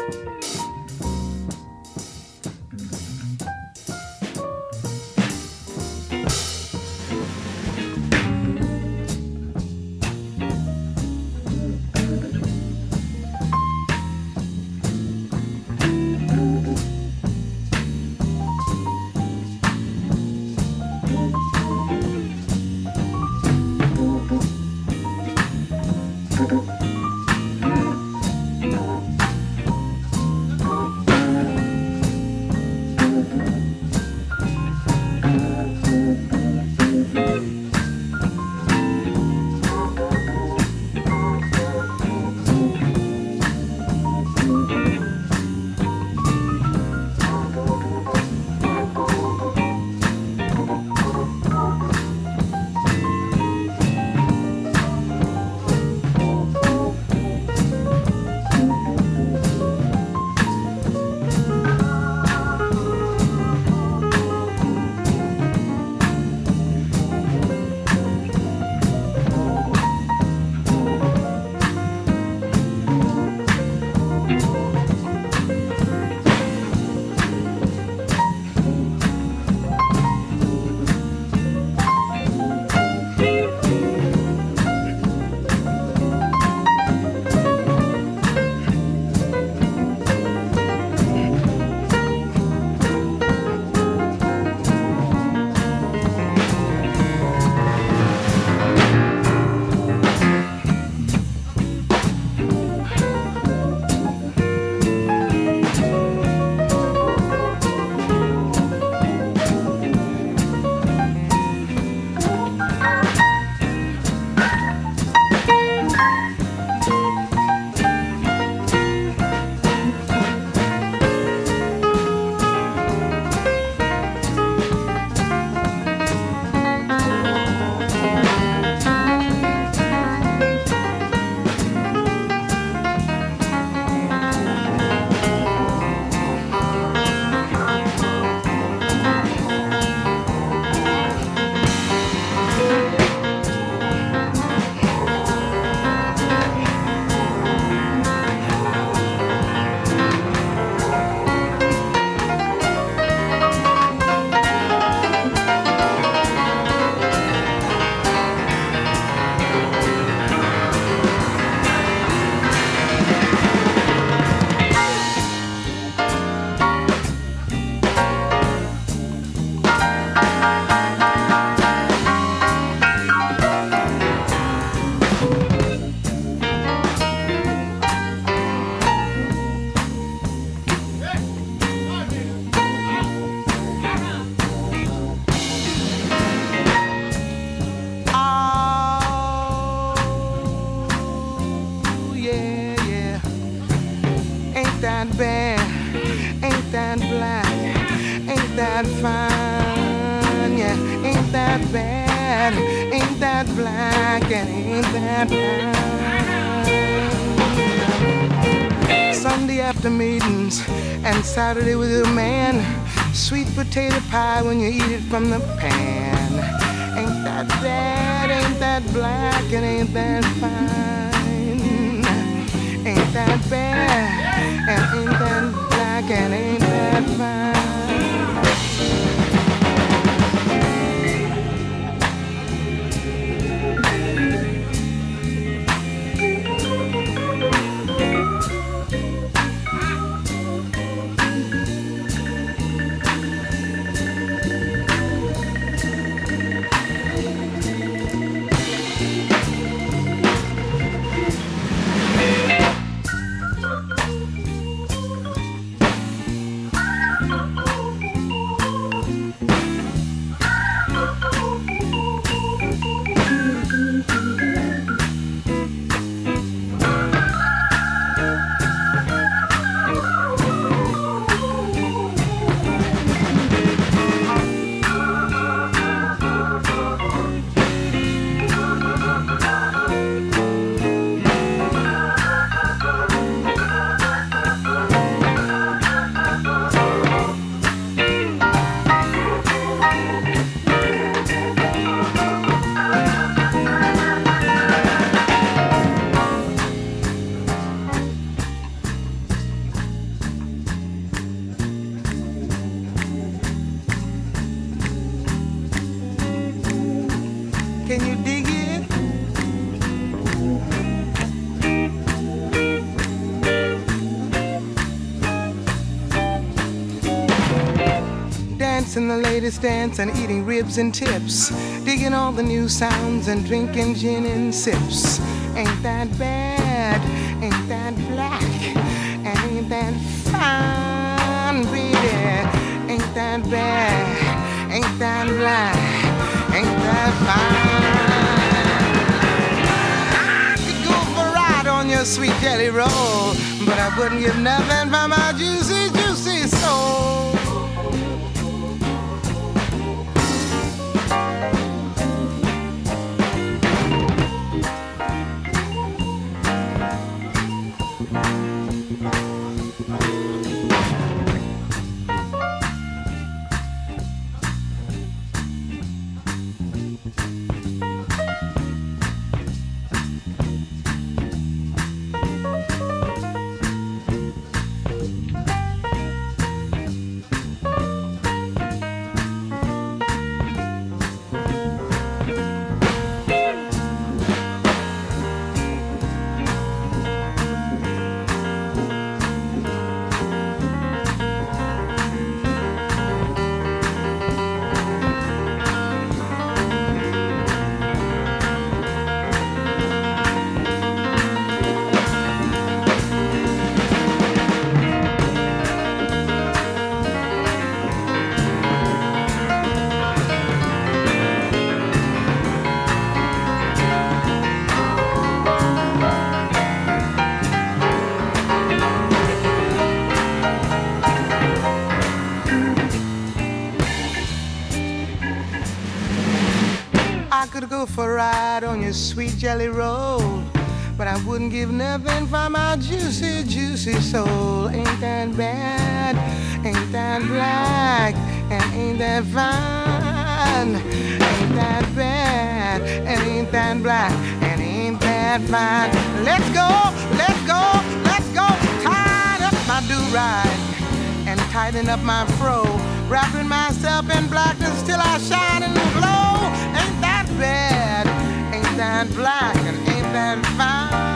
that bad, ain't that black, ain't that fine, yeah, ain't that bad, ain't that black, and ain't that fine. Sunday after meetings and Saturday with your man, sweet potato pie when you eat it from the pan. Ain't that bad, ain't that black, and ain't that fine. Ain't that bad, and ain't that black, and ain't that fine. dancing the latest dance and eating ribs and tips, digging all the new sounds and drinking gin and sips. Ain't that bad? Ain't that black? And ain't that fine, baby? Ain't that bad? Ain't that black? Ain't that fine? I could go for a ride on your sweet jelly roll, but I wouldn't give nothing for my juicy, juicy soul. I could go for a ride on your sweet jelly roll, but I wouldn't give nothing for my juicy, juicy soul. Ain't that bad? Ain't that black? And ain't that fine? Ain't that bad? And ain't that black? And ain't that fine? Let's go, let's go, let's go. Tied up my do-ride and tighten up my fro, wrapping myself in blackness till I shine and glow. Ain't that bad? Ain't that black? And ain't that fine?